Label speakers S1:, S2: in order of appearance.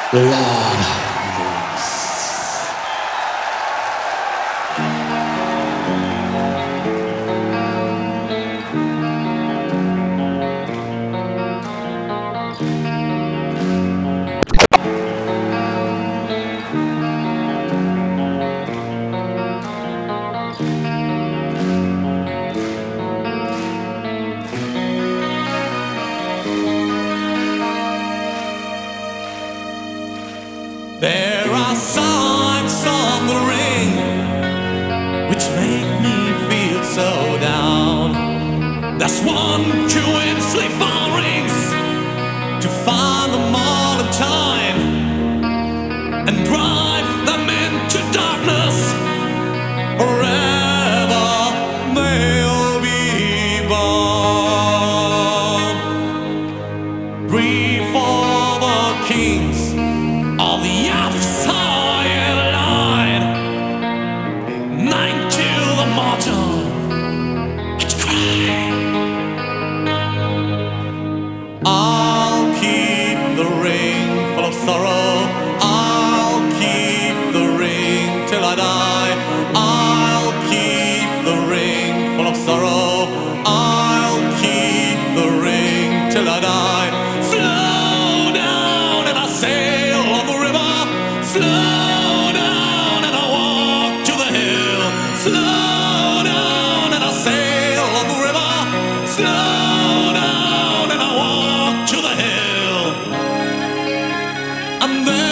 S1: Lord.
S2: There are signs on the ring which make me feel so down. There's one queuing sleep on rings to find them all in time and drive them into darkness forever they'll be bound. Three for the kings of the outside line, nine to the mortal which cry. I'll keep the ring full of sorrow. I'll keep the ring till I die. I'll keep the ring full of sorrow. I'll keep the ring till I die. Slow down and I sail on the river. Slow down and I walk to the hill. Slow down and I sail on the river. Slow down and I walk to the hill. And then